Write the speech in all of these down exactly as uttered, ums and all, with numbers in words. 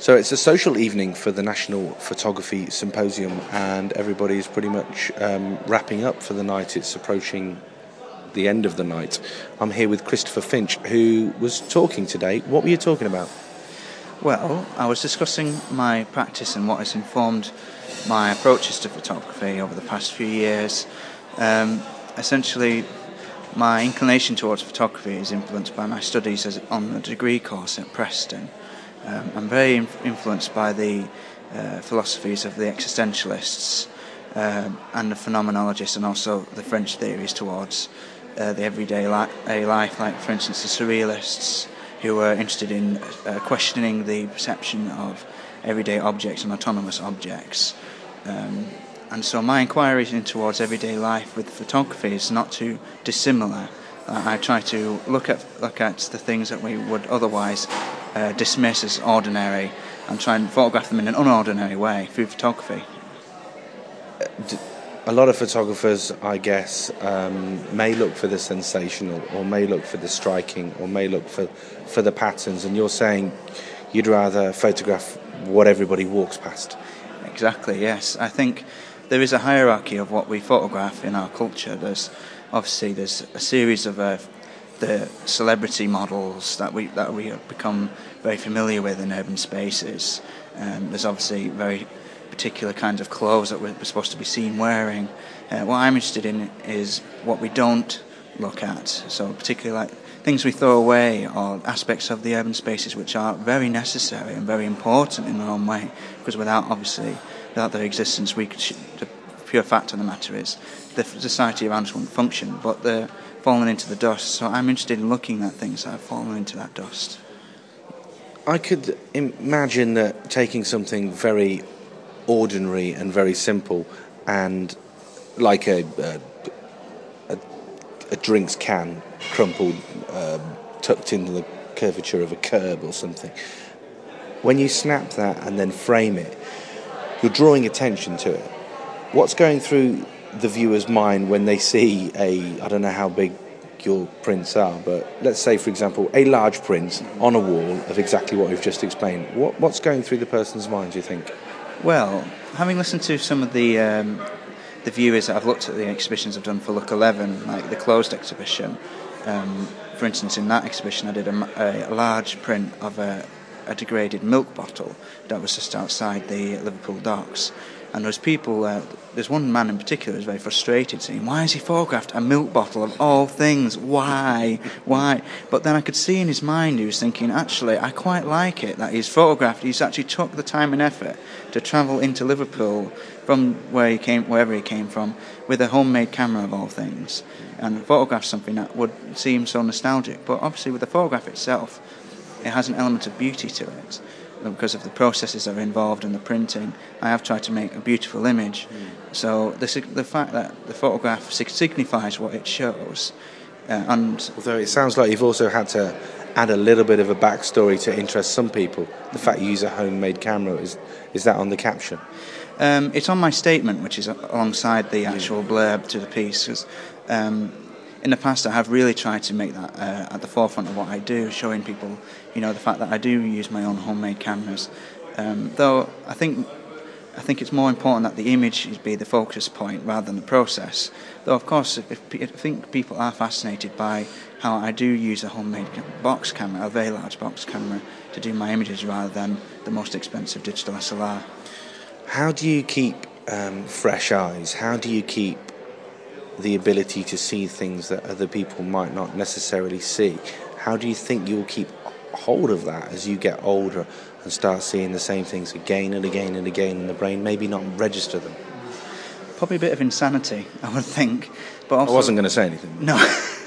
So it's a social evening for the National Photography Symposium, and everybody's pretty much um, wrapping up for the night. It's approaching the end of the night. I'm here with Christopher Finch, who was talking today. What were you talking about? Well, I was discussing my practice and what has informed my approaches to photography over the past few years. Um, essentially, my inclination towards photography is influenced by my studies as, on the degree course at Preston. Um, I'm very inf- influenced by the uh, philosophies of the existentialists um, and the phenomenologists, and also the French theories towards uh, the everyday li- life, like, for instance, the surrealists, who were interested in uh, questioning the perception of everyday objects and autonomous objects. Um, and so my inquiry in towards everyday life with photography is not too dissimilar. Uh, I try to look at look at the things that we would otherwise uh, dismiss as ordinary and try and photograph them in an unordinary way through photography. A lot of photographers, I guess, um, may look for the sensational, or may look for the striking, or may look for, for the patterns, and you're saying you'd rather photograph what everybody walks past. Exactly, yes. I think there is a hierarchy of what we photograph in our culture. There's obviously there's a series of uh, the celebrity models that we that we have become very familiar with in urban spaces. Um, there's obviously very particular kinds of clothes that we're supposed to be seen wearing. Uh, what I'm interested in is what we don't look at. So particularly like things we throw away, or aspects of the urban spaces which are very necessary and very important in their own way. Because without obviously without their existence, we could. The pure fact of the matter is the society around us wouldn't function. But they're fallen into the dust. So I'm interested in looking at things that have fallen into that dust. I could imagine that taking something very ordinary and very simple, and like a a, a, a drinks can crumpled, uh, tucked into the curvature of a curb or something, when you snap that and then frame it, you're drawing attention to it. What's going through the viewer's mind when they see a, I don't know how big your prints are, but let's say, for example, a large print on a wall of exactly what we've just explained. What, what's going through the person's mind, do you think? Well, having listened to some of the um, the viewers that I've looked at the exhibitions I've done for Look eleven, like the closed exhibition, um, for instance, in that exhibition I did a, a large print of a, a degraded milk bottle that was just outside the Liverpool docks. And there was people, uh, there's one man in particular who was very frustrated, saying, why has he photographed a milk bottle of all things? Why? Why? But then I could see in his mind he was thinking, actually, I quite like it that he's photographed, he's actually took the time and effort to travel into Liverpool from where he came, wherever he came from, with a homemade camera of all things, and photograph something that would seem so nostalgic. But obviously with the photograph itself, it has an element of beauty to it. Because of the processes that are involved in the printing, I have tried to make a beautiful image. Mm. So the the fact that the photograph signifies what it shows, uh, and although it sounds like you've also had to add a little bit of a backstory to interest some people. The fact you use a homemade camera, is is that on the caption? Um, it's on my statement, which is alongside the actual blurb to the piece. 'Cause, um, in the past, I have really tried to make that uh, at the forefront of what I do, showing people, you know, the fact that I do use my own homemade cameras. Um, though I think I think it's more important that the image be the focus point rather than the process. Though, of course, if, if, I think people are fascinated by how I do use a homemade box camera, a very large box camera, to do my images rather than the most expensive digital S L R. How do you keep um, fresh eyes? How do you keep the ability to see things that other people might not necessarily see? How do you think you'll keep hold of that as you get older and start seeing the same things again and again and again in the brain, maybe not register them? Probably a bit of insanity, I would think. But also, I wasn't going to say anything. No.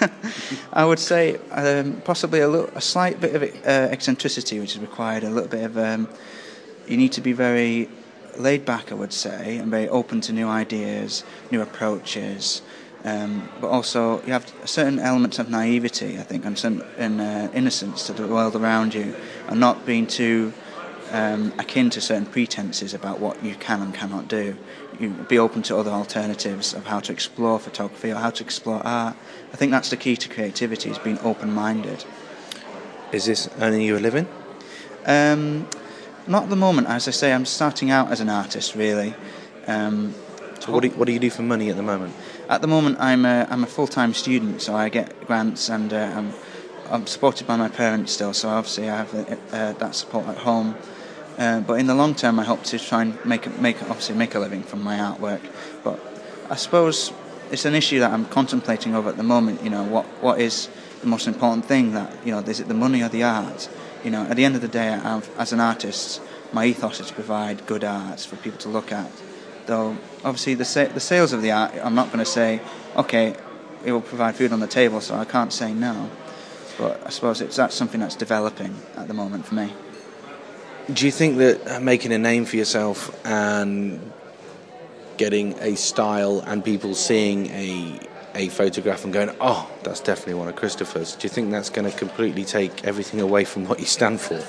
I would say um, possibly a, little, a slight bit of uh, eccentricity which is required, a little bit of... Um, you need to be very laid back, I would say, and very open to new ideas, new approaches, um, but also you have certain elements of naivety, I think, and some in, uh, innocence to the world around you, and not being too um, akin to certain pretenses about what you can and cannot do. You be open to other alternatives of how to explore photography or how to explore art. I think that's the key to creativity, is being open-minded. Is this earning you a living? Um, not at the moment. As I say, I'm starting out as an artist, really. Um, so what do, you, what do you do for money at the moment? At the moment, I'm a, I'm a full-time student, so I get grants, and uh, I'm, I'm supported by my parents still, so obviously I have uh, that support at home. Uh, but in the long term, I hope to try and make make obviously make a living from my artwork. But I suppose it's an issue that I'm contemplating over at the moment. You know, what what is the most important thing? That, you know, is it the money or the art? You know, at the end of the day, I've, as an artist, my ethos is to provide good art for people to look at. Though obviously the sa- the sales of the art, I'm not going to say, okay, it will provide food on the table, so I can't say no. But I suppose it's that's something that's developing at the moment for me. Do you think that making a name for yourself and getting a style and people seeing a a photograph and going, oh, that's definitely one of Christopher's, do you think that's going to completely take everything away from what you stand for?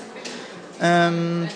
Um,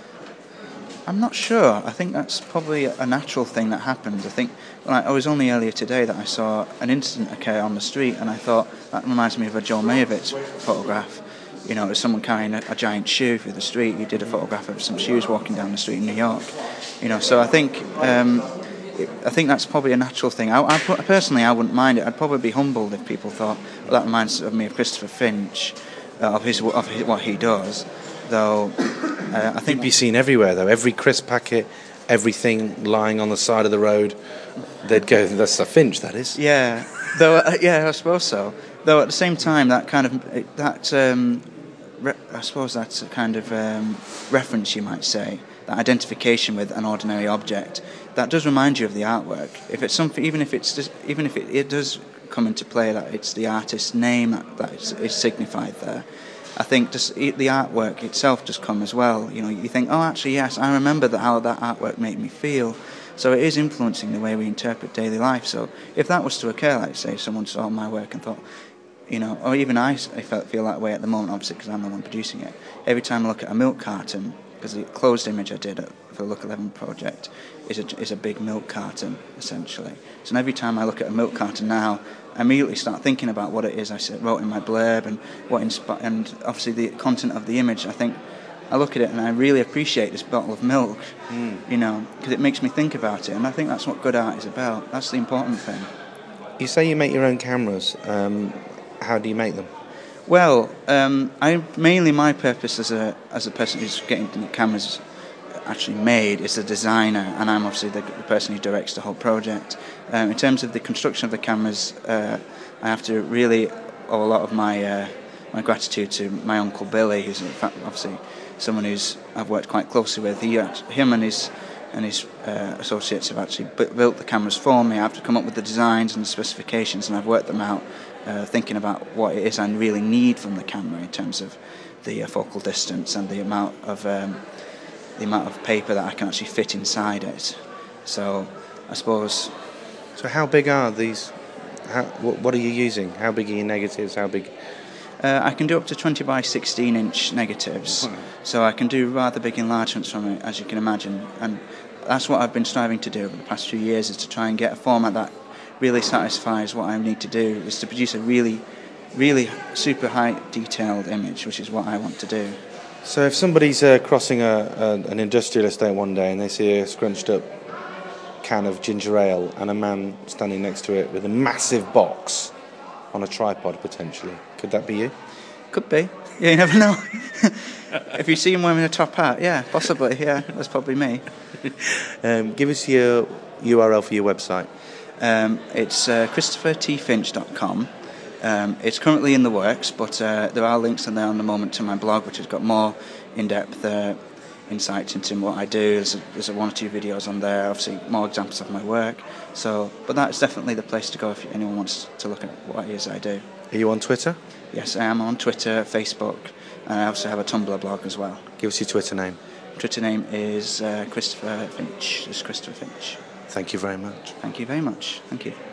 I'm not sure. I think that's probably a natural thing that happens. I think like, it was only earlier today that I saw an incident occur on the street, and I thought, that reminds me of a Joe Mayovitz photograph. You know, there's someone carrying a, a giant shoe through the street. He did a photograph of some shoes walking down the street in New York. You know, so I think um, it, I think that's probably a natural thing. I, I personally, I wouldn't mind it. I'd probably be humbled if people thought, well, that reminds of me of Christopher Finch, uh, of his of his, what he does. Though uh, I think you'd be seen everywhere, though. Every crisp packet, everything lying on the side of the road, they'd go, "That's a Finch, that is." Yeah, though. Uh, yeah, I suppose so. Though at the same time, that kind of that um, re- I suppose that's a kind of um, reference, you might say, that identification with an ordinary object, that does remind you of the artwork. If it's something, even if it's just, even if it, it does come into play that it's the artist's name that, that is, is signified there, I think just the artwork itself just come as well. You know, you think, oh, actually, yes, I remember that how that artwork made me feel. So it is influencing the way we interpret daily life. So if that was to occur, like say someone saw my work and thought, you know, or even I, I felt, feel that way at the moment, obviously, because I'm the one producing it. Every time I look at a milk carton, because the closed image I did for the Look eleven project is a, is a big milk carton, essentially. So every time I look at a milk carton now, I immediately start thinking about what it is I wrote in my blurb and what inspi- and obviously the content of the image. I think I look at it and I really appreciate this bottle of milk, mm. you know, because it makes me think about it. And I think that's what good art is about. That's the important thing. You say you make your own cameras. Um, how do you make them? Well, um, I mainly my purpose as a as a person who's getting the cameras actually made is a designer, and I'm obviously the, the person who directs the whole project. Um, in terms of the construction of the cameras, uh, I have to really owe a lot of my uh, my gratitude to my uncle Billy, who's in fact obviously someone who's I've worked quite closely with. He, him and his and his uh, associates have actually built the cameras for me. I have to come up with the designs and the specifications, and I've worked them out, uh, thinking about what it is I really need from the camera in terms of the uh, focal distance and the amount of um, the amount of paper that I can actually fit inside it. So I suppose. So how big are these? How, what, what are you using? How big are your negatives? How big? Uh, I can do up to twenty by sixteen inch negatives, wow. So I can do rather big enlargements from it, as you can imagine, and that's what I've been striving to do over the past few years, is to try and get a format that really satisfies what I need to do, is to produce a really, really super high detailed image, which is what I want to do. So if somebody's uh, crossing a, a, an industrial estate one day and they see a scrunched up can of ginger ale and a man standing next to it with a massive box on a tripod potentially, could that be you? Could be. Yeah, you never know. If you see him wearing a top hat, yeah, possibly, yeah, that's probably me. Um, give us your U R L for your website. Um, it's uh, christopher t finch dot com. Um, it's currently in the works, but uh, there are links in there on the moment to my blog, which has got more in-depth uh, insights into what I do. There's, a, there's a one or two videos on there, obviously more examples of my work. So, but that's definitely the place to go if anyone wants to look at what it is I do. Are you on Twitter? Yes, I am on Twitter, Facebook, and I also have a Tumblr blog as well. Give us your Twitter name. Twitter name is uh, Christopher Finch. It's Christopher Finch. Thank you very much. Thank you very much. Thank you.